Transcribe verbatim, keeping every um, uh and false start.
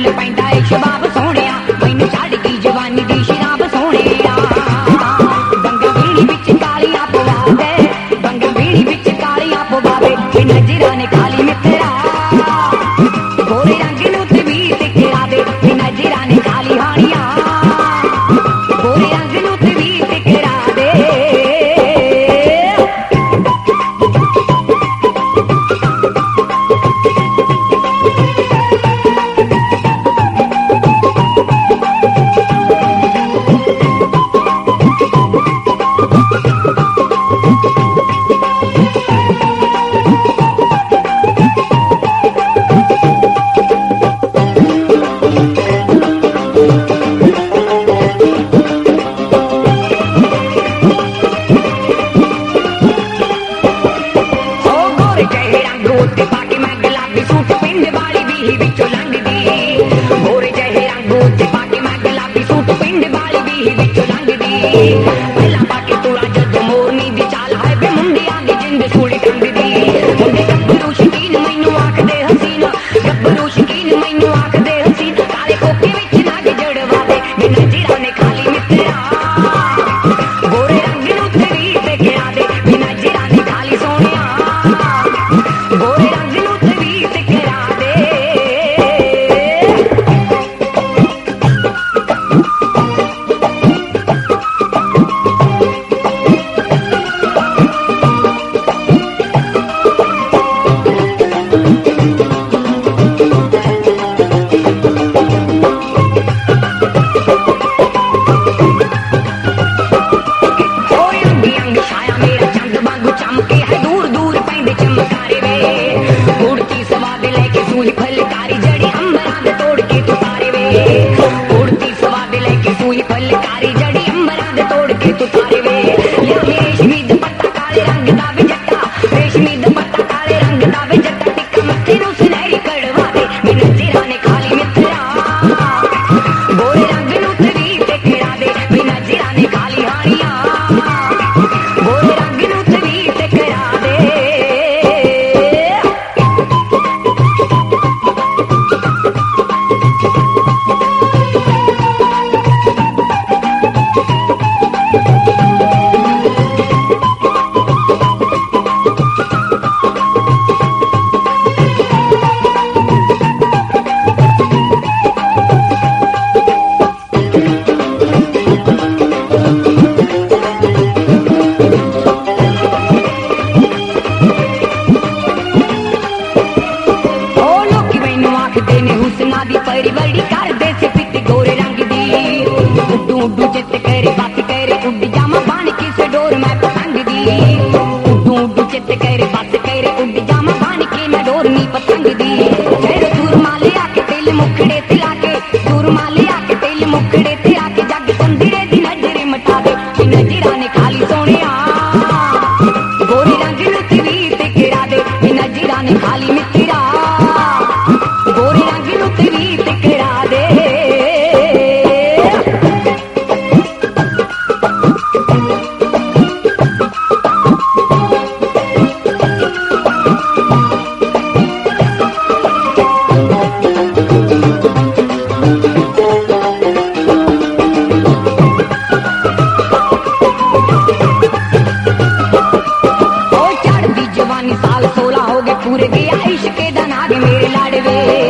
full पैंदा है शबाब सोने मैनू छड़ की जवानी दी शराब सोने बंगा बीड़ी बिच कालियां पवा दे बंगा बीड़ी बिच कालियां पवा दे नजरा ने खाली मित्रा गोरे रंग नू ते वीर ते करा दे नजरा ने खाली हानियां गोरे रंग नू ते वीर ते करा दे पहला पाके तोड़ा जदों मोरनी दी चाल है बे मुंडियां दी जिंद सूली टंग दी मुंडे गब्बरू शकीन मैनू आखदे हसीना गब्बरू शकीन मैनू आखदे हसीना काले कोके विच नाग जड़वा दे मैं नजरा ने खाली मित्रा गोरे रंग नू ते वीर ते करा दे मैं नजरा ने खाली सोनिया गोरे रंग नू ते वीर ते करा दे फलकारी जड़ी अंबरां दे तोड़ के तू तारे वे उड़ती स्वाद लेके सूई फलकारी जड़ी अंबरां दे तोड़ के तू तारे वे या रेशमी दुपट्टा काले रंग दा वे जट्टा रेशमी दुपट्टा काले रंग दा वे जट्टा टिक्का मत्थे नू सुनहरी कड़वा दे मैं नजरा ने खाली मित्रा गोरे रंग नू ते वीर ते करा दे मैं नजरा ने खाली हानियां गोरे रंग नू ते वीर ते करा दे परिवड़ी कर दे से पिट गोरे रंग दी उड्डू उड्डू चित करे बात करे उड जामा बाण की से डोर मैं पतंग दी उड्डू उड्डू चित करे बात करे उड जामा बाण की मैं डोर नी पतंग दी तेरे दूर माले आके दिल मुखड़े ते आके दूर माले आके दिल मुखड़े ते आके जग संदरे दी नजर मटा दे नजरा ने खाली सोनिया गोरे रंग नू ते वीर ते करा दे नजरा ने खाली मित्रा गोरे रंग नू ते वीर ते करा दे साल सोलह हो गए पूरे गया इश्क दा नाग मेरे लाडवे